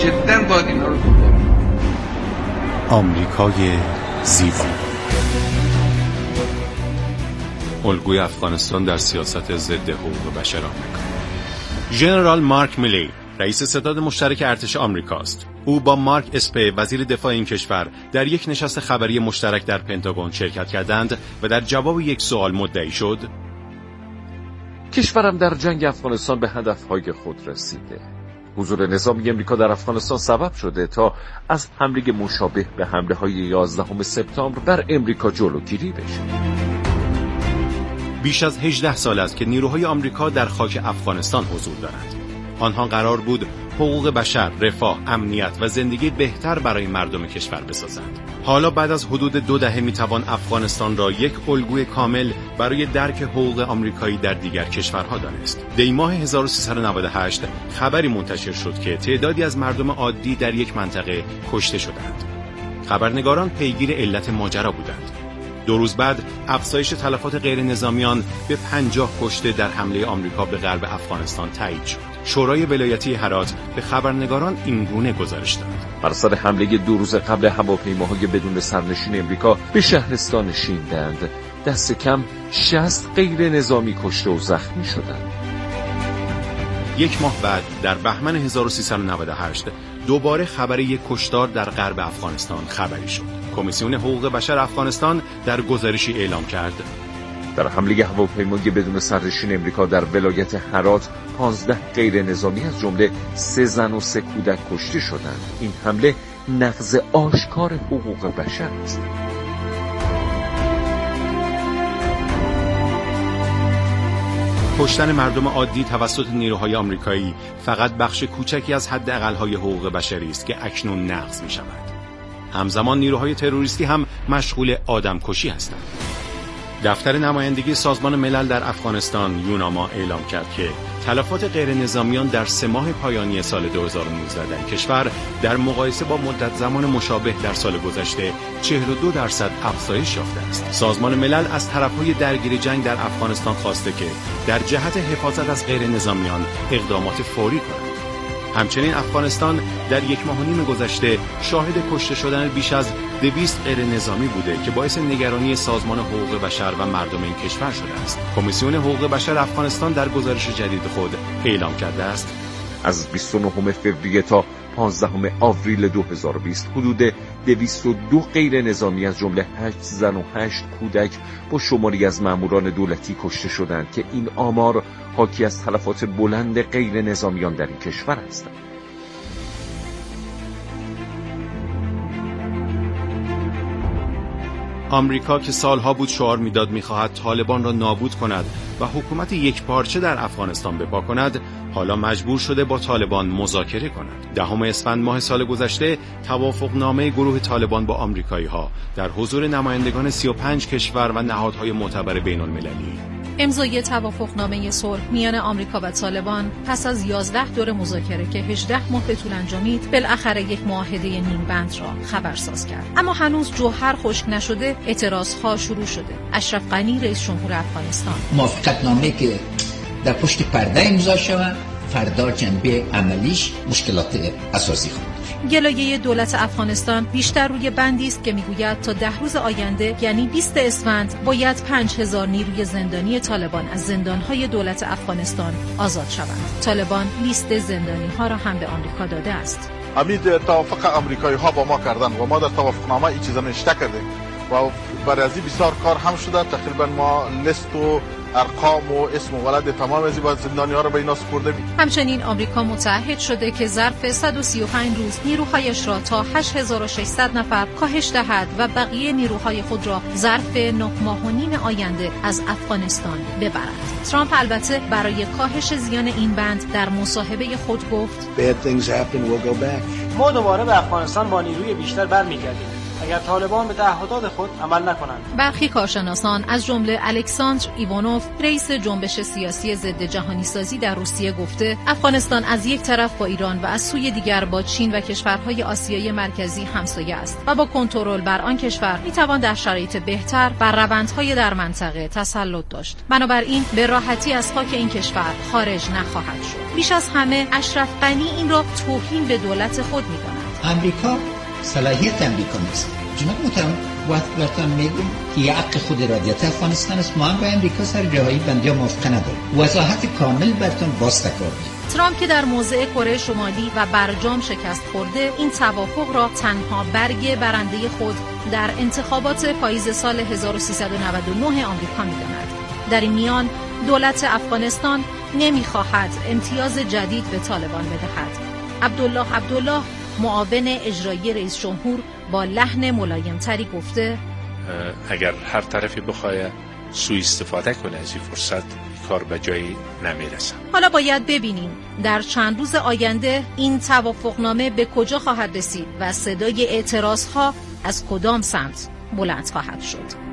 جداً باید اینا رو دنبال کنیم. آمریکای زیبا، الگوی افغانستان در سیاست ضد حقوق بشر آمریکا. ژنرال مارک میلی رئیس ستاد مشترک ارتش آمریکاست. او با مارک اسپی وزیر دفاع این کشور در یک نشست خبری مشترک در پنتاگون شرکت کردند و در جواب یک سوال مدعی شد کشورم در جنگ افغانستان به هدفهای خود رسیده. حضور نظامی امریکا در افغانستان سبب شده تا از حمله مشابه به حمله‌های 11 سپتامبر بر امریکا جلوگیری بشه. بیش از 18 سال است که نیروهای آمریکا در خاک افغانستان حضور دارند. آنها قرار بود حقوق بشر، رفاه، امنیت و زندگی بهتر برای مردم کشور بسازند. حالا بعد از حدود 2 دهه میتوان افغانستان را یک الگوی کامل برای درک حقوق آمریکایی در دیگر کشورها دانست. دی ماه 1398 خبری منتشر شد که تعدادی از مردم عادی در یک منطقه کشته شدند. خبرنگاران پیگیر علت ماجرا بودند. 2 روز بعد افزایش تلفات غیر نظامیان به 50 کشته در حمله آمریکا به غرب افغانستان تایید شد. شورای ولایتی هرات به خبرنگاران اینگونه گزارش داد: بر اثر حمله 2 روز قبل هواپیماهای بدون سرنشین امریکا به شهرستان شیندند، دست کم 60 غیر نظامی کشته و زخمی شدند. 1 ماه بعد در بهمن 1398 دوباره خبر یک کشتار در غرب افغانستان خبری شد. کمیسیون حقوق بشر افغانستان در گزارشی اعلام کرد: در حمله هواپیمای بدون سرنشین امریکا در ولایت هرات 15 غیر نظامی از جمله 3 زن و 3 کودک کشته شدند. این حمله نقض آشکار حقوق بشر است. کشتن مردم عادی توسط نیروهای آمریکایی فقط بخش کوچکی از حداقل‌های حقوق بشری است که اکنون نقض می‌شود. همزمان نیروهای تروریستی هم مشغول آدمکشی هستند. دفتر نمایندگی سازمان ملل در افغانستان یوناما اعلام کرد که تلفات غیر نظامیان در 3 ماه پایانی سال 2019 در کشور در مقایسه با مدت زمان مشابه در سال گذشته 42% افزایش یافته است. سازمان ملل از طرفهای درگیر جنگ در افغانستان خواسته که در جهت حفاظت از غیر نظامیان اقدامات فوری کنند. همچنین افغانستان در 1.5 ماه گذشته شاهد کشته شدن بیش از 200 غیر نظامی بوده که باعث نگرانی سازمان حقوق بشر و مردم این کشور شده است. کمیسیون حقوق بشر افغانستان در گزارش جدید خود اعلام کرده است: از 29 فوریه تا 15 آوریل 2020 حدود 202 غیر نظامی از جمله 8 زن و 8 کودک با شماری از ماموران دولتی کشته شدند که این آمار حاکی از تلفات بلند غیر نظامیان در این کشور هستند. آمریکا که سالها بود شعار میداد می‌خواهد طالبان را نابود کند و حکومت یکپارچه در افغانستان برپا کند، حالا مجبور شده با طالبان مذاکره کند. 10 اسفند ماه سال گذشته توافقنامه گروه طالبان با آمریکایی‌ها در حضور نمایندگان 35 کشور و نهادهای معتبر بین‌المللی امضای توافقنامه صلح میان آمریکا و طالبان پس از 11 دور مذاکره که 18 ماه به طول انجامید، بالاخره یک معاهده نیم بند را خبرساز کرد. اما هنوز جوهر خشک نشده، اعتراضها شروع شده. اشرف غنی رئیس جمهور افغانستان: موافقتنامه که در پشت پرده امضا شود، فردا جنبه عملیش مشکلات اساسی خواهد. گلایه دولت افغانستان بیشتر روی بندی است که میگوید تا 10 روز آینده یعنی 20 اسفند باید 5000 نیروی زندانی طالبان از زندانهای دولت افغانستان آزاد شوند. طالبان لیست زندانی‌ها را هم به آمریکا داده است. امید توافق آمریکایی‌ها با ما کردن و ما در توافقنامه این چیزا نوشته کردیم و برای از بسیار کار هم شده. تقریبا ما لیست و ارقام و اسم و ولد تمام از این زندانی‌ها را به اینا سپرده می. همچنین آمریکا متعهد شده که ظرف 135 روز نیروهایش را تا 8600 نفر کاهش دهد و بقیه نیروهای خود را ظرف 9 ماه و نیم آینده از افغانستان ببرد. ترامپ البته برای کاهش زیان این بند در مصاحبه خود گفت: ما دوباره به افغانستان با نیروی بیشتر برمیگردیم. اگر طالبان به تعهدات خود عمل نکنند. برخی کارشناسان از جمله الکساندر ایوانوف رئیس جنبش سیاسی ضد جهانی سازی در روسیه گفته افغانستان از یک طرف با ایران و از سوی دیگر با چین و کشورهای آسیای مرکزی همسایه است و با کنترل بر آن کشور میتوان در شرایط بهتر بر روندهای در منطقه تسلط داشت. بنابراین به راحتی از خاک این کشور خارج نخواهد شد. بیش از همه اشرف غنی این را توهین به دولت خود می‌داند. امریکا صلاحیت امریکا نیست. جناب محترم وقت براتون میگم که یه حق خود ارادیت افغانستان است. ما هم با امریکا سر جاهای بندی ها موافقه نداریم. وضاحت کامل براتون باز تکرار می‌کنم. ترامپ که در موضع کره شمالی و برجام شکست خورده این توافق را تنها برگ برنده خود در انتخابات پاییز سال 1399 آمریکا می‌داند. در این میان دولت افغانستان نمی‌خواهد امتیاز جدید به طالبان بدهد. عبدالله معاون اجرایی رئیس جمهور با لحن ملایم‌تری گفته اگر هر طرفی بخواد سوء استفاده کنه از این فرصت کار به جایی نمیرسه. حالا باید ببینیم در چند روز آینده این توافقنامه به کجا خواهد رسید و صدای اعتراضها از کدام سمت بلند خواهد شد.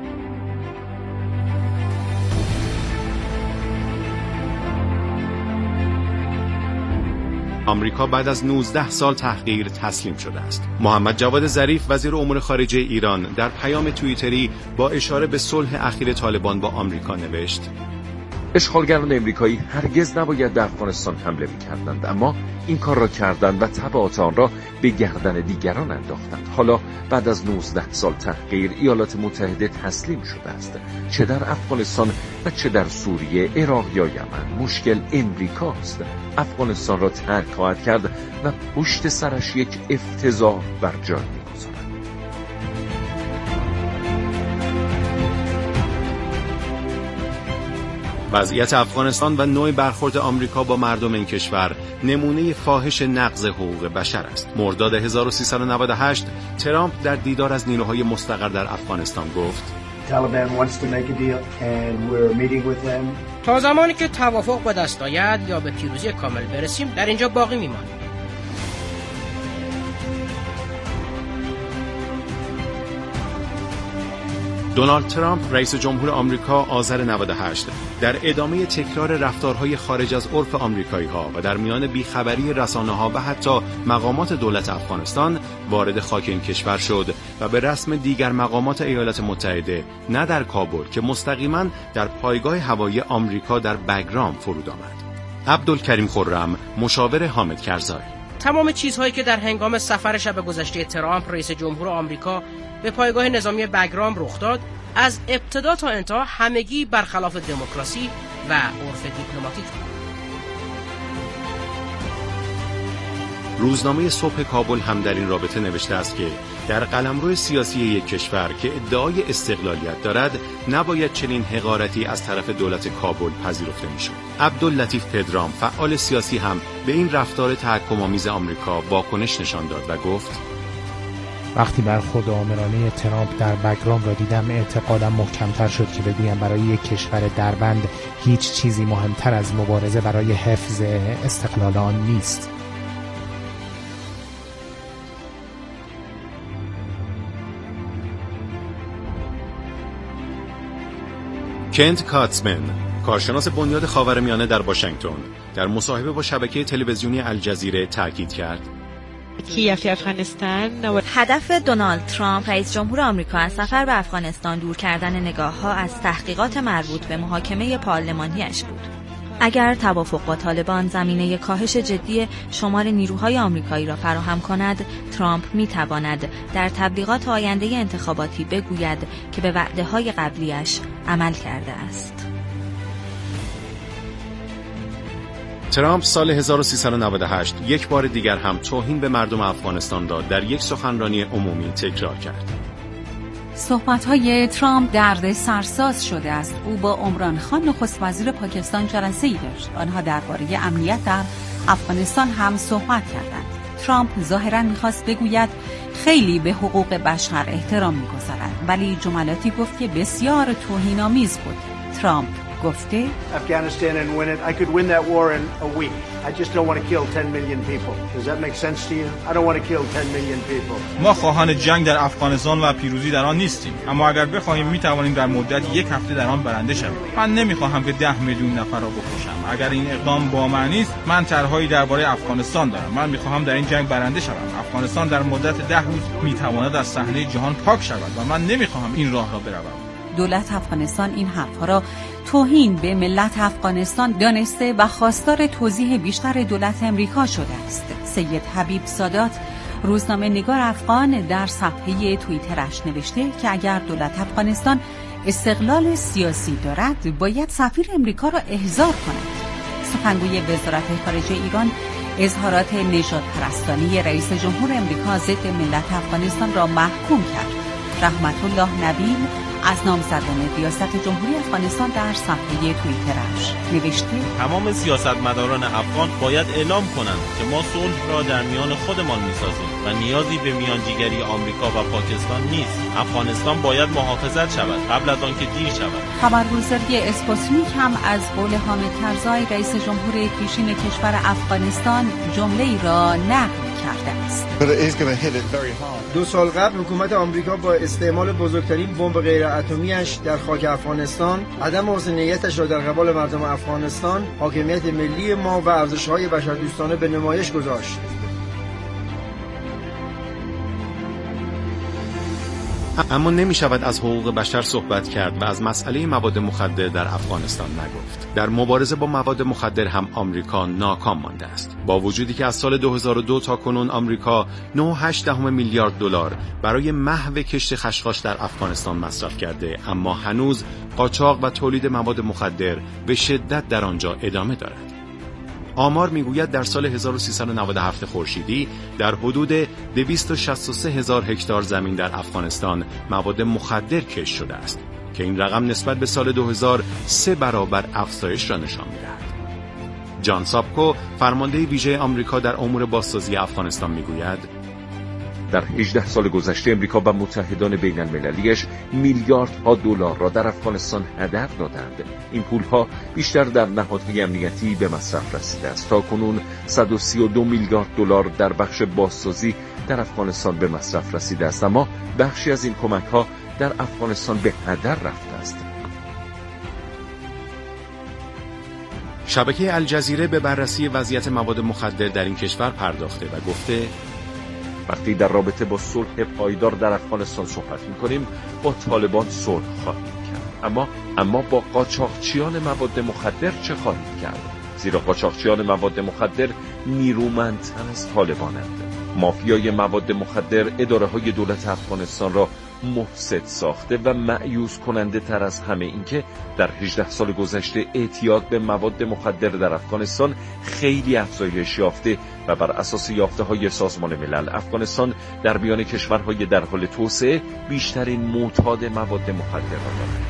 آمریکا بعد از 19 سال تحقیر تسلیم شده است. محمد جواد ظریف وزیر امور خارجه ایران در پیام توییتری با اشاره به صلح اخیر طالبان با آمریکا نوشت: اشغالگران امریکایی هرگز نباید در افغانستان حمله می‌کردند، اما این کار را کردند و تبعات آن را به گردن دیگران انداختند. حالا بعد از 19 سال تحقیر ایالات متحده تسلیم شده است. چه در افغانستان و چه در سوریه، عراق یا یمن مشکل امریکاست. افغانستان را ترک خواهد کرد و پشت سرش یک افتضاح بر جای می‌گذارد. وضعیت افغانستان و نوع برخورد آمریکا با مردم این کشور نمونه فاحش نقض حقوق بشر است. مرداد 1398 ترامپ در دیدار از نیروهای مستقر در افغانستان گفت: تا زمانی که توافق به دست آید یا به پیروزی کامل برسیم در اینجا باقی میمانیم. دونالد ترامپ رئیس جمهور آمریکا آذر 98 در ادامه تکرار رفتارهای خارج از عرف آمریکایی‌ها و در میان بیخبری رسانه‌ها و حتی مقامات دولت افغانستان وارد خاک این کشور شد و به رسم دیگر مقامات ایالات متحده نه در کابل که مستقیما در پایگاه هوایی آمریکا در بگرام فرود آمد. عبدالکریم خرم، مشاور حامد کرزای: تمام چیزهایی که در هنگام سفر شب گذشته ترامپ رئیس جمهور آمریکا به پایگاه نظامی بگرام رخ داد از ابتدا تا انتها همگی برخلاف دموکراسی و عرف دیپلماتیک بود. روزنامه صبح کابل هم در این رابطه نوشته است که در قلمرو سیاسی یک کشور که ادعای استقلالیت دارد نباید چنین حقارتی از طرف دولت کابل پذیرفته میشد. عبداللطیف پدرام فعال سیاسی هم به این رفتار تحکم‌آمیز آمریکا واکنش نشان داد و گفت: وقتی برخورد آمرانه ترامپ در بگرام را دیدم اعتقادم محکم‌تر شد که بگویم برای یک کشور دربند هیچ چیزی مهمتر از مبارزه برای حفظ استقلال آن نیست. کنت کاتزمن، کارشناس بنیاد خاورمیانه در واشنگتن، در مصاحبه با شبکه تلویزیونی الجزیره تاکید کرد: هدف دونالد ترامپ رئیس جمهور آمریکا از سفر به افغانستان دور کردن نگاه‌ها از تحقیقات مربوط به محاکمه پارلمانیش بود. اگر توافق با طالبان زمینه کاهش جدی شمار نیروهای آمریکایی را فراهم کند، ترامپ می‌تواند در تبلیغات آینده انتخاباتی بگوید که به وعده‌های قبلیش عمل کرده است. ترامپ سال 1398 یک بار دیگر هم توهین به مردم افغانستان را در یک سخنرانی عمومی تکرار کرد. صحبت‌های ترامپ درد سرساز شده است. او با عمران خان نخست وزیر پاکستان جلسه‌ای داشت. آنها درباره امنیت در افغانستان هم صحبت کردند. ترامپ ظاهراً می‌خواست بگوید خیلی به حقوق بشر احترام می‌گذارد، ولی جملاتی گفت که بسیار توهین‌آمیز بود. ترامپ گفته Afghanistan and win it. I could win that war in a week. I just don't want to kill 10 million people. Does that make sense to you? I don't want to kill 10 million people. ما خواهان جنگ در افغانستان و پیروزی در آن نیستیم، اما اگر بخواهیم میتوانیم در مدت یک هفته در آن برنده شویم. من نمیخواهم که 10 میلیون نفر را بکشم. اگر این اقدام با معنی است، من طرحهایی درباره افغانستان دارم. من میخواهم در این جنگ برنده شوم. افغانستان در مدت 10 روز میتواند از صحنه جهان پاک شود و من نمیخواهم این راه را بروم. دولت افغانستان این حرفها را توهین به ملت افغانستان دانسته و خواستار توضیح بیشتر دولت امریکا شده است. سید حبیب سادات، روزنامه نگار افغان، در صفحه توییترش نوشته که اگر دولت افغانستان استقلال سیاسی دارد باید سفیر امریکا را احضار کند. سخنگوی وزارت خارجه ایران اظهارات نژاد پرستانه رئیس جمهور امریکا ضد ملت افغانستان را محکوم کرد. رحمت الله نبیل از نامزدان ریاست جمهوری افغانستان در صفحه توییترش نوشته تمام سیاستمداران افغان باید اعلام کنند که ما صلح را در میان خودمان می‌سازیم و نیازی به میانجیگری آمریکا و پاکستان نیست. افغانستان باید محافظت شود قبل از آنکه دیر شود. خبرگزاری اسپوتنیک هم از قول حامد کرزای رئیس جمهور پیشین کشور افغانستان جمله‌ای را نقل کرده است. 2 سال قبل حکومت آمریکا با استعمال بزرگترین بمب غیر اتمی‌اش در خاک افغانستان عدم حسن نیتش را در قبال مردم افغانستان، حاکمیت ملی ما و ارزش‌های بشردوستانه به نمایش گذاشت. اما نمی شود از حقوق بشر صحبت کرد و از مسئله مواد مخدر در افغانستان نگفت. در مبارزه با مواد مخدر هم آمریکا ناکام مانده است. با وجودی که از سال 2002 تا کنون آمریکا 9.8 میلیارد دلار برای محو کشت خشخاش در افغانستان مصرف کرده، اما هنوز قاچاق و تولید مواد مخدر به شدت در آنجا ادامه دارد. آمار میگوید در سال 1397 خورشیدی در حدود 263,000 هکتار زمین در افغانستان مواد مخدر کشت شده است که این رقم نسبت به سال 2000 3 برابر افزایش را نشان می‌دهد. جان سابکو، فرمانده ویژه آمریکا در امور بازسازی افغانستان میگوید در 18 سال گذشته امریکا و متحدان بین المللیش میلیاردها دلار را در افغانستان هدر دادند. این پولها بیشتر در نهادهای امنیتی به مصرف رسیده است. تا کنون 132 میلیارد دلار در بخش بازسازی در افغانستان به مصرف رسیده است، اما بخشی از این کمک‌ها در افغانستان به هدر رفته است. شبکه الجزیره به بررسی وضعیت مواد مخدر در این کشور پرداخته و گفته وقتی در رابطه با صلح پایدار در افغانستان صحبت می‌کنیم با طالبان صلح خواهیم کرد، اما با قاچاقچیان مواد مخدر چه خواهید کرد؟ زیرا قاچاقچیان مواد مخدر نیرومندتر از طالبانند. مافیای مواد مخدر اداره‌های دولت افغانستان را مفسد ساخته و مأیوس کننده تر از همه این که در 18 سال گذشته اعتیاد به مواد مخدر در افغانستان خیلی افزایش یافته و بر اساس یافته‌های سازمان ملل افغانستان در میان کشورهای در حال توسعه بیشترین معتاد مواد مخدر را دارد.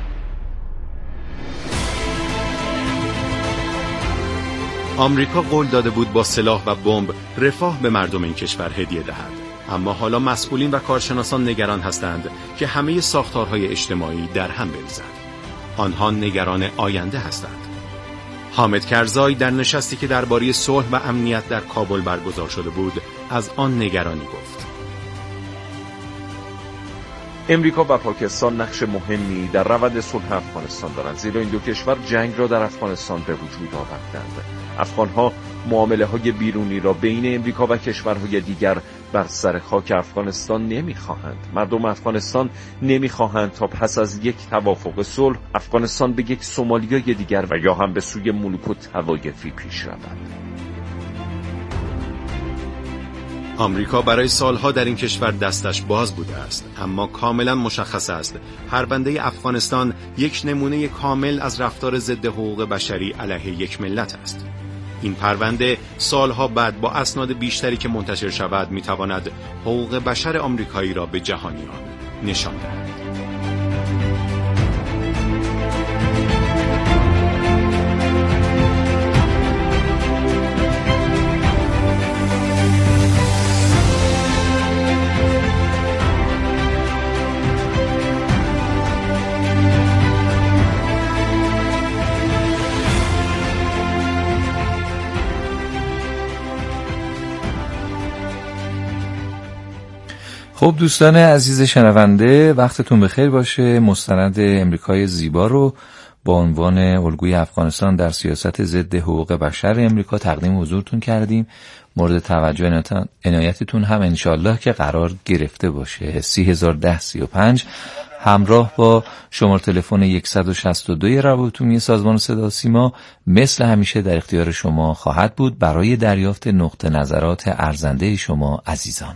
آمریکا قول داده بود با سلاح و بمب رفاه به مردم این کشور هدیه دهد، اما حالا مسئولین و کارشناسان نگران هستند که همه ساختارهای اجتماعی در هم بریزد. آنها نگران آینده هستند. حامد کرزای در نشستی که درباره صلح و امنیت در کابل برگزار شده بود از آن نگرانی گفت. امریکا و پاکستان نقش مهمی در روند صلح افغانستان دارند، زیرا این دو کشور جنگ را در افغانستان به وجود آوردند. افغانها معامله‌های بیرونی را بین امریکا و کشورهای دیگر بر سر خاک افغانستان نمی‌خواهند. مردم افغانستان نمی‌خواهند تا پس از یک توافق صلح افغانستان به یک سومالیای دیگر و یا هم به سوی ملوک و طوایفی پیش رود. آمریکا برای سالها در این کشور دستش باز بوده است، اما کاملا مشخص است پرونده افغانستان یک نمونه کامل از رفتار ضد حقوق بشری علیه یک ملت است. این پرونده سالها بعد با اسناد بیشتری که منتشر شود میتواند حقوق بشر آمریکایی را به جهانیان نشان دهد. خب دوستان عزیز شنونده، وقتتون بخیر باشه. مستند امریکای زیبا رو با عنوان الگوی افغانستان در سیاست ضد حقوق بشر امریکا تقدیم حضورتون کردیم. مورد توجه عنایتتون هم انشالله که قرار گرفته باشه. 301035 همراه با شماره تلفن 162 روابط عمومی سازمان صدا و سیما مثل همیشه در اختیار شما خواهد بود برای دریافت نقطه نظرات ارزنده شما عزیزان.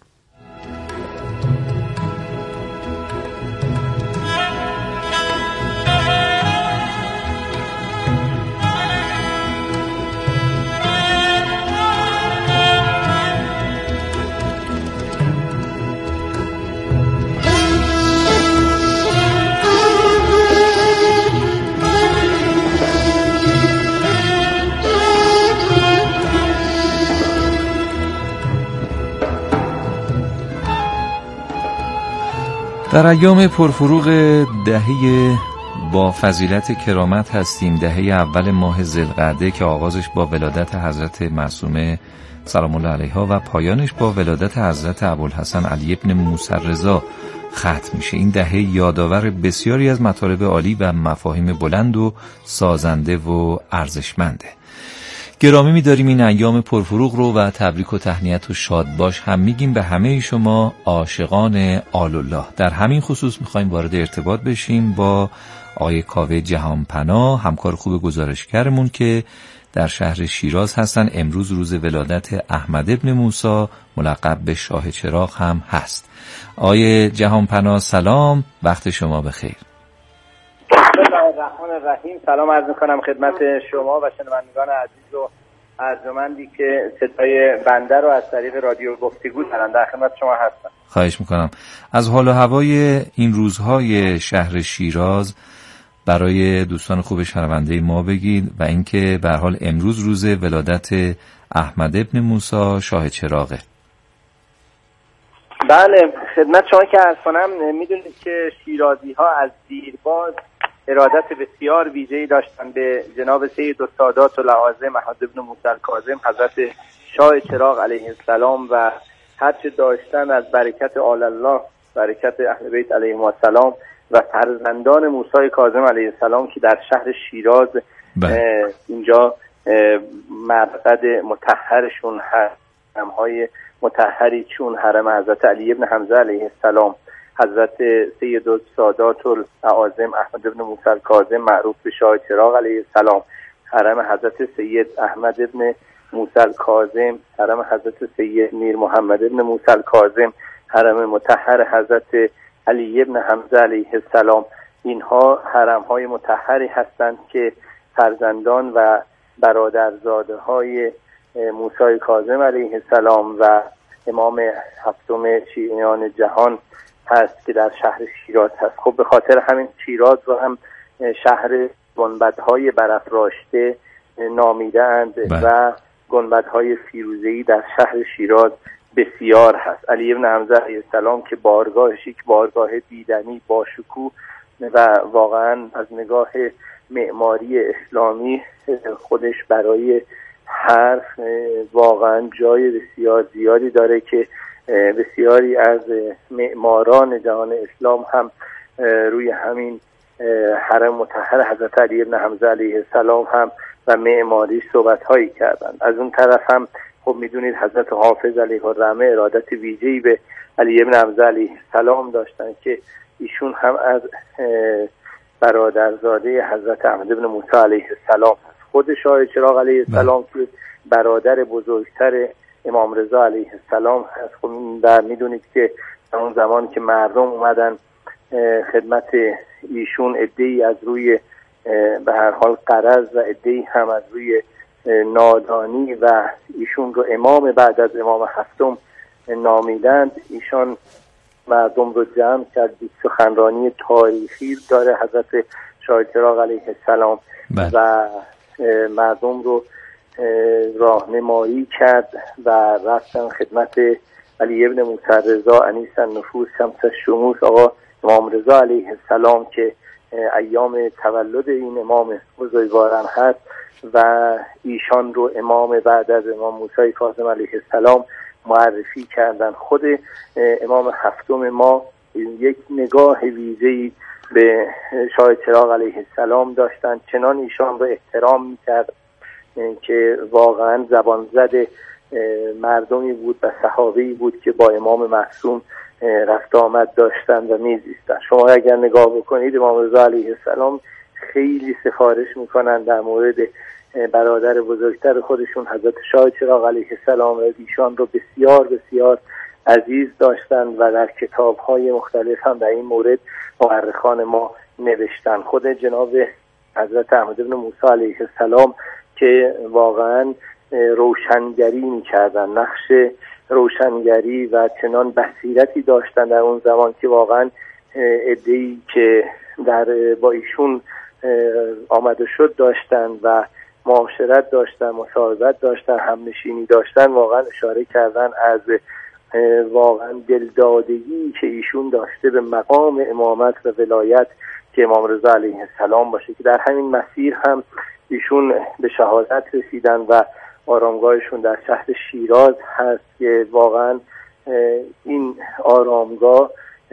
در ایام پرفروغ دهه با فضیلت کرامت هستیم. دهه اول ماه ذوالقعده که آغازش با ولادت حضرت معصومه سلام الله علیها و پایانش با ولادت حضرت ابوالحسن علی ابن موسی رضا ختم میشه. این دهه یادآور بسیاری از مطالب عالی و مفاهیم بلند و سازنده و ارزشمنده. گرامی می‌داریم این ایام پرفروغ رو و تبریک و تهنیت و شاد باش هم میگیم به همه شما عاشقان آل‌الله. در همین خصوص می‌خوایم وارد ارتباط بشیم با آقای کاوه جهانپناه، همکار خوب گزارشگرمون که در شهر شیراز هستن. امروز روز ولادت احمد ابن موسی ملقب به شاه چراغ هم هست. آقای جهانپناه سلام، وقت شما بخیر. الرحمن الرحیم. سلام عرض میکنم خدمت شما و شنوندگان عزیز و ارجمندی که صدای بنده رو از طریق رادیو گفتگو دارن. در خدمت شما هستم. خواهش میکنم. از حال و هوای این روزهای شهر شیراز برای دوستان خوب شنونده ما بگید و اینکه به هر حال امروز روز ولادت احمد ابن موسی شاه چراغه. بله خدمت شما که عرض کنم، میدونید که شیرازی ها از دیرباز ارادت بسیار ویژه‌ای داشتن به جناب سید السادات الاعاظم احمد ابن موسی الکاظم حضرت شاه چراغ علیه السلام و هرچه داشتن از برکت آل الله، برکت اهل بیت علیهم السلام و فرزندان موسی کاظم علیه السلام که در شهر شیراز اینجا معبد مطهرشون هست، حرم‌های مطهری چون حرم حضرت علی ابن حمزه علیه السلام، حضرت سید السادات الاعاظم احمد ابن موسی الکاظم معروف به شاه چراغ علیه السلام، حرم حضرت سید احمد ابن موسی الکاظم، حرم حضرت سید میر محمد ابن موسی الکاظم، حرم مطهر حضرت علی ابن حمزه علیه السلام. اینها حرم‌های مطهری هستند که فرزندان و برادرزاده های موسی کاظم علیه السلام و امام هفتم شیعیان جهان هست که در شهر شیراز هست. خب به خاطر همین شیراز رو هم شهر گنبدهای برافراشته نامیده‌اند و گنبدهای فیروزه‌ای در شهر شیراز بسیار هست. علی ابن حمزه علیه السلام که بارگاهش یک بارگاه دیدنی با شکوه و واقعا از نگاه معماری اسلامی خودش برای حرف واقعا جای بسیار زیادی داره که بسیاری از معماران جهان اسلام هم روی همین حرم مطهر حضرت علی ابن حمزه علیه السلام هم و معماری صحبت هایی کردن. از اون طرف هم خب میدونید حضرت حافظ علیه الرحمه ارادت ویژه‌ای به علی ابن حمزه علیه السلام داشتن که ایشون هم از برادرزاده حضرت احمد ابن موسی علیه السلام هست. خود شاه چراغ علیه السلام که برادر بزرگتر امام رضا علیه السلام هست. خب در میدونید که اون زمان که مردم اومدن خدمت ایشون، عده‌ای از روی به هر حال غرض و عده‌ای هم از روی نادانی و ایشون رو امام بعد از امام هفتم نامیدند، ایشان مردم رو جمع کرد. سخنرانی تاریخی داره حضرت شاه چراغ علیه السلام و مردم رو راهنمایی کرد و رفتن خدمت علی ابن موسی رضا انیس النفوس شمس الشموس آقا امام رضا علیه السلام که ایام تولد این امام بزرگوارم هست و ایشان رو امام بعد از امام موسی کاظم علیه السلام معرفی کردن. خود امام هفتم ما یک نگاه ویژه‌ای به شاه چراغ علیه السلام داشتن، چنان ایشان را احترام می‌کرد که واقعا زبان زد مردمی بود و صحابه‌ای بود که با امام معصوم رفت آمد داشتن و میزیستن. شما اگر نگاه بکنید امام رضا علیه السلام خیلی سفارش میکنن در مورد برادر بزرگتر خودشون حضرت شاه چراغ علیه السلام و ایشان رو بسیار بسیار عزیز داشتن و در کتاب‌های مختلف هم در این مورد مورخان ما نوشتن. خود جناب حضرت احمد بن موسی علیه السلام که واقعا روشنگری می‌کردن، نقش روشنگری و چنان بصیرتی داشتن در اون زمان که واقعا عده‌ای که با ایشون آمده شد داشتن و معاشرت داشتن، مصاحبت داشتن، همنشینی داشتن، واقعا اشاره کردن از واقعا دلدادگی که ایشون داشته به مقام امامت و ولایت که امام رضا علیه السلام باشه، که در همین مسیر هم ایشون به شهادت رسیدن و آرامگاهشون در شهر شیراز هست که واقعا این آرامگاه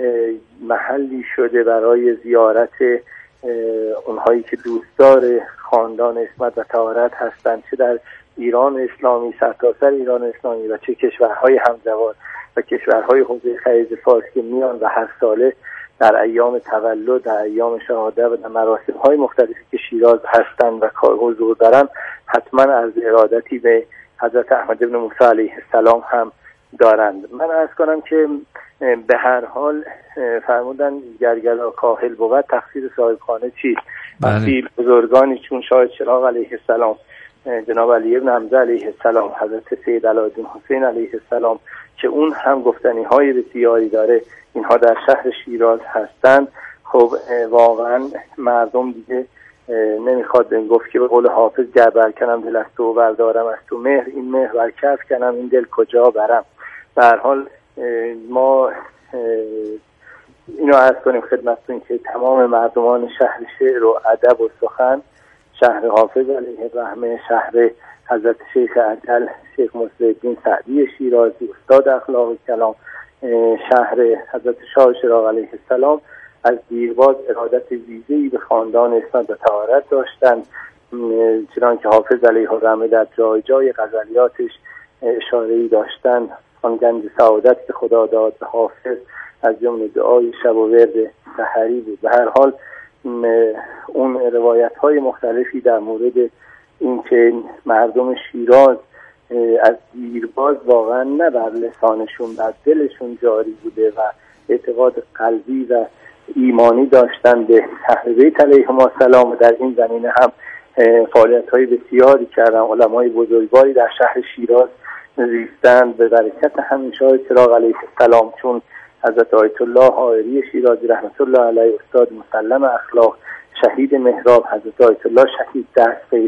محلی شده برای زیارت اونهایی که دوستدار خاندان عصمت و طهارت هستند، چه در ایران اسلامی، سرتاسر ایران اسلامی و چه کشورهای همجوار و کشورهای حوزه خلیج فارس که میان و هر ساله در ایام تولد، در ایام شهادت و در مراسم‌های مختلفی که شیراز هستند و حضور دارن، حتما از ارادتی به حضرت احمد بن موسی علیه السلام هم دارند. من عرض کنم که به هر حال فرمودن گرگلا کاهل بود تقصیر صاحب خانه چیست؟ وقتی بزرگانی چون شاه چراغ علیه السلام، جناب علی ابن حمزه علیه السلام، حضرت سید علاءالدین حسین علیه السلام که اون هم گفتنی های بسیاری داره، اینها در شهر شیراز هستند، خب واقعا مردم دیگه نمیخواد به این گفت که به قول حافظ گر برکنم دل از تو بردارم از تو مهر، این مهر بر کف کنم این دل کجا برم. به هر حال ما اینو عرض کنیم خدمتتون که تمام مردمان شهر شعر و ادب و سخن، شهر حافظ علیه الرحمه، شهر حضرت شیخ اجل شیخ مصلح‌الدین سعدی شیرازی استاد اخلاق کلام، شهر حضرت شاه چراغ علیه السلام از دیرباز ارادت ویژه‌ای به خاندان عصمت و طهارت داشتند، چنان که حافظ علیه الرحمه در جای جای غزلیاتش اشاره‌ای داشتند. آن گنج سعادت که خدا داد به حافظ از جمله دعای شب و ورد سحری بود. به هر حال اون روایت‌های مختلفی در مورد اینکه مردم شیراز از دیرباز واقعا نه بر لسانشون بر دلشون جاری بوده و اعتقاد قلبی و ایمانی داشتن به اهل بیت علیهم السلام و در این زمینه هم فعالیت‌های بسیاری کردن. علمای بزرگواری در شهر شیراز زیستند به برکت همین شاه چراغ علیه السلام، چون حضرت آیت الله حائری شیرازی رحمت الله علیه استاد مسلم اخلاق، شهید محراب، حضرت آیت الله شهید دستگیر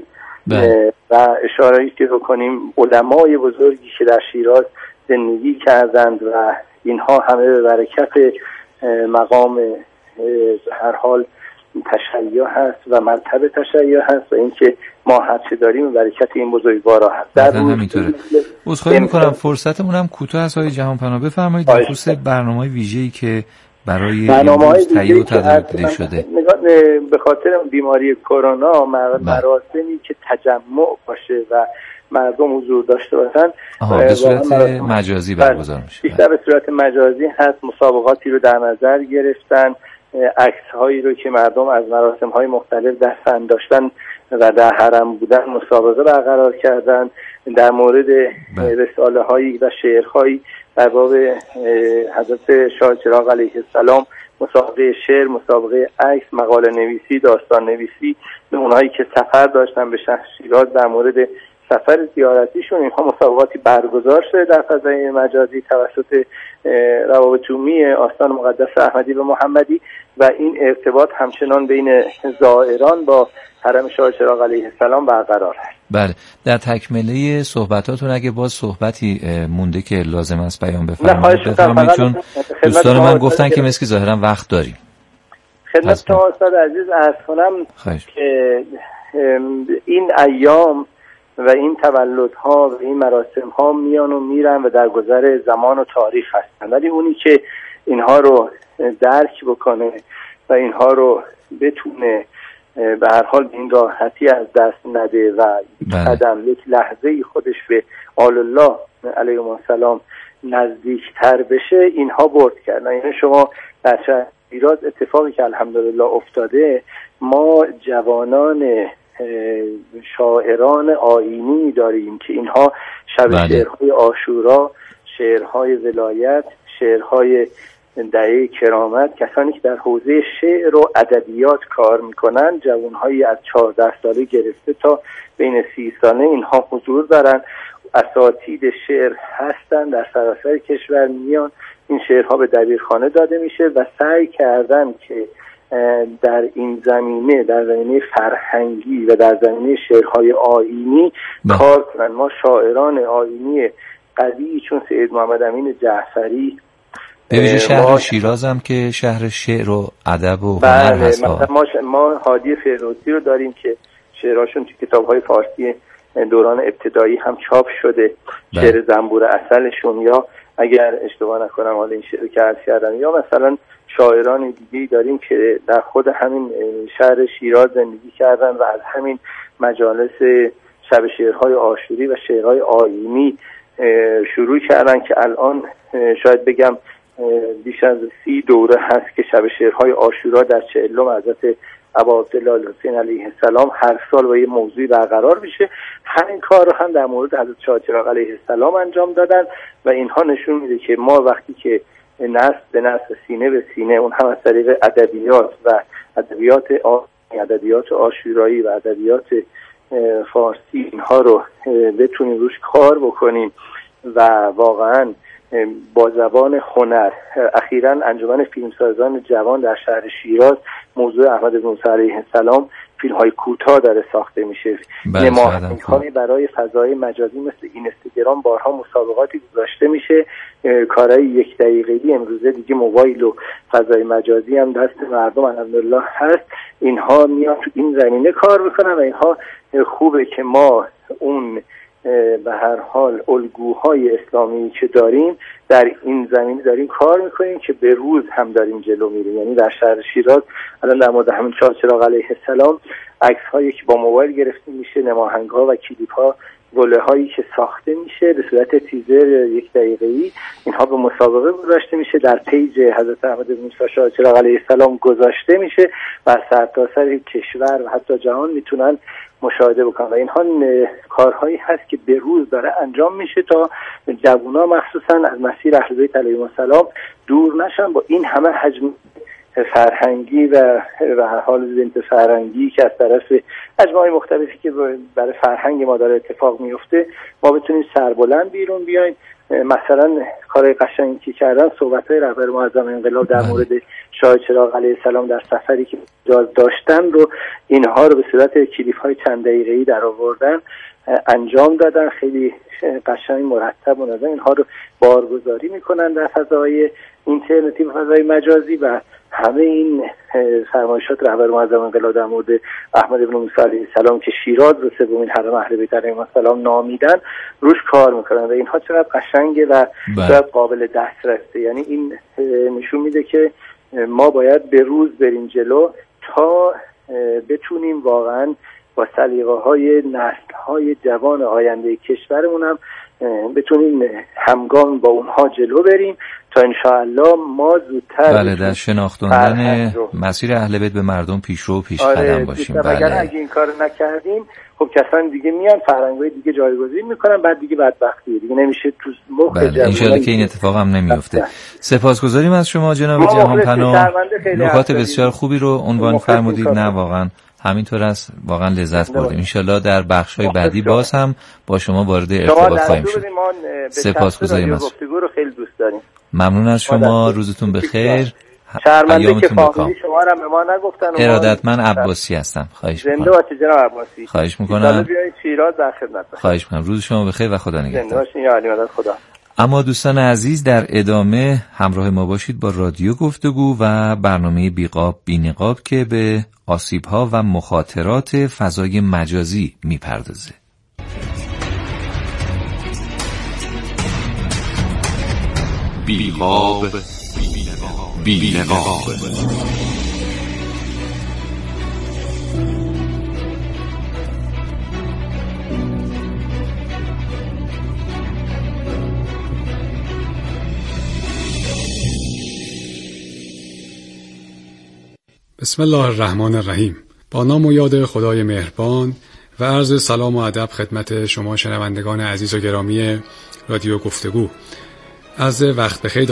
و اشاره‌ای که بکنیم علمای بزرگی که در شیراز زندگی کردند و اینها همه به برکت مقام هر حال تشیع هست و مرتبه تشیع هست و اینکه ما هر چه داریم برکت این بزرگوارا هست. در همینطوره. عذرخواهی می‌کنم فرصتمون هم کوتاه است. آقای جهانپناه بفرمایید در خصوص برنامه‌های ویژه‌ای که برای امروز تهیه و تدارک دیده شده. به خاطر بیماری کرونا مراسمی که تجمع باشه و مردم حضور داشته باشن به صورت مجازی برگزار میشه. بیشتر به صورت مجازی هست. مسابقاتی رو در نظر گرفتن، عکس‌هایی رو که مردم از مراسم‌های مختلف دستن داشتن و در حرم بودن مسابقه برقرار کردن. در مورد رساله‌هایی و شعرهایی در باب حضرت شاه چراغ علیه السلام، مسابقه شعر، مسابقه عکس، مقاله نویسی، داستان نویسی به اونایی که سفر داشتن به شهر شیراز در مورد سفر زیارتیشون، اینها مسابقاتی برگزار شده در فضای مجازی توسط روابط عمومی آستان مقدس احمدی و محمدی و این ارتباط همچنان بین زائران با حرم شاه چراغ علیه السلام برقرار است. بله، در تکمله صحبتاتون اگه باز صحبتی مونده که لازم است بیان بفرمایید چون دوستان من گفتن که مسکی ظاهرا وقت داریم. خدمت شما استاد عزیز عرض کنم که این ایام و این تولدها و این مراسم‌ها میان و میرن و در گذر زمان و تاریخ هستن، ولی اونی که اینها رو درک بکنه و اینها رو بتونه به هر حال این راحتی از دست نده و قدم یک لحظه خودش به آل الله علیه السلام نزدیکتر بشه، اینها برد کردن. یعنی شما در شهر شیراز اتفاقی که الحمدلله افتاده، ما جوانان شاعران آیینی داریم که اینها شب شعرهای عاشورا، شعرهای ولایت، شعرهای دعای کرامت، کسانی که در حوزه شعر و ادبیات کار میکنن، جوانهایی از 14 ساله گرفته تا بین 30 ساله، اینها حضور دارن. اساتید شعر هستن در سراسر کشور، میان این شعرها به دبیرخانه داده میشه و سعی کردن که در این زمینه، در زمینه فرهنگی و در زمینه شعرهای آیینی کار کنن. ما شاعران آیینی قوی چون سید محمد امین جعفری، به ویژه شهر شیراز هم که شهر شعر و ادب و هنر هست. ما هادی فردوسی رو داریم که شعرهاشون تو کتاب‌های فارسی دوران ابتدایی هم چاپ شده. شعر زنبور عسلشون، یا اگر اشتباه نکنم حالا این شعر که عرض کردم، یا مثلا شاعران دیگه‌ای داریم که در خود همین شهر شیراز زندگی کردن و از همین مجالس شب شعرهای عاشوری و شعرهای آیینی شروع کردن که الان شاید بگم بیش از 30 دوره هست که شب شعرهای عاشورا در 40 حضرت ابا عبدالله الحسین علیه السلام هر سال با یه موضوعی برقرار میشه. همین کار رو هم در مورد حضرت شاه چراغ علیه السلام انجام دادن و اینها نشون میده که ما وقتی که نسل به نسل، سینه به سینه، اون هم از طریق ادبیات و ادبیات عاشورایی و ادبیات فارسی، اینها رو بتونیم روش کار بکنیم و واقعا با زبان هنر. اخیراً انجمن فیلمسازان جوان در شهر شیراز موضوع احمد بن موسی علیه السلام فیلم‌های کوتاه داره ساخته میشه. نمایش‌های برای فضای مجازی مثل اینستاگرام بارها مسابقاتی گذاشته میشه. کارهای 1 دقیقه‌ای امروزه دیگه موبایل و فضای مجازی هم دست مردم الحمدلله هست. اینها میان تو این زمینه کار میکنن و اینها خوبه که ما اون به هر حال الگوهای اسلامی که داریم در این زمینه داریم کار میکنیم که به روز هم داریم جلو میریم. یعنی در شهر شیراز الان در مورد همین شاه چراغ علیه السلام عکس هایی که با موبایل گرفته میشه، نماهنگ ها و کلیپ ها، گله هایی که ساخته میشه به صورت تیزر 1 دقیقه‌ای، اینها به مسابقه گذاشته میشه، در پیج حضرت احمد بن موسی شاه چراغ علیه السلام گذاشته میشه و سرتاسر کشور و حتی جهان میتونن مشاهده بکنن. و اینها کارهایی هست که به روز داره انجام میشه تا جوونا مخصوصا از مسیر اهل بیت علیهم السلام دور نشن. با این همه حجم فرهنگی و هر حال زنت فرهنگی که از طرف اجماع مختلفی که برای فرهنگ ما داره اتفاق میفته، ما بتونیم سربلند بیرون بیایم. مثلا کارهای قشنگی که کردن، صحبت‌های رهبر معظم انقلاب در مورد شاه چراغ علیه السلام در سفری که داشتن رو، اینها رو به صورت کلیپ‌های چند دقیقه‌ای در آوردن انجام دادن، خیلی قشنگ مرتب و نظم اینها رو بارگذاری میکنن در فضای اینترنتی و فضای مجازی و همه این فرمایشات رهبر معظم انقلاب در مورد احمد بن موسی علیه السلام که شیراز رو سومین حرم اهل بیت علیهم السلام نامیدن روش کار میکنن و اینها چقدر قشنگه و چقدر قابل دسترسه. یعنی این نشون میده که ما باید به روز بریم جلو تا بتونیم واقعا با سلیقه‌های نسل‌های جوان آینده کشورمون هم بتونیم همگام با اونها جلو بریم تا انشاءالله ما زودتر در شناختن مسیر اهل بیت به مردم پیشرو و پیش قدم باشیم. اگر این کار نکردیم خب کسان دیگه میان فرهنگ‌های دیگه جایگزین میکنن، بعد دیگه بدبختی دیگه نمیشه تو مخ جوان. انشالله که این اتفاق هم نمیفته. سپاسگزاریم از شما جناب جهانپناه، نکات بسیار خوبی رو عنوان فرمودید. نه واقعا همینطور است، واقعا لذت بردیم. انشالله در بخش‌های بعدی باز هم با شما وارد ارتباط خواهیم شد. سپاسگزاریم از گفتگو رو خیلی دوست داریم. ممنون از شما، روزتون بخیر. ایامتون بخیر. شما را به ما نگفتن. ارادتمند عباسی هستم. خواهش می‌کنم. زنده باشید جناب عباسی. خواهش می‌کنم. بیایید شیراز در خدمت. خواهش می‌کنم. روز شما بخیر و خدا نگهدار. زنده باشید. یا علی مدد خدا. اما دوستان عزیز، در ادامه همراه ما باشید با رادیو گفتگو و برنامه بیقاب بینقاب که به آسیب‌ها و مخاطرات فضای مجازی می‌پردازه. بی‌قاب بی‌نقاب. بسم الله الرحمن الرحیم. با نام و یاد خدای مهربان و عرض سلام و ادب خدمت شما شنوندگان عزیز و گرامی رادیو گفتگو. از وقت بخیر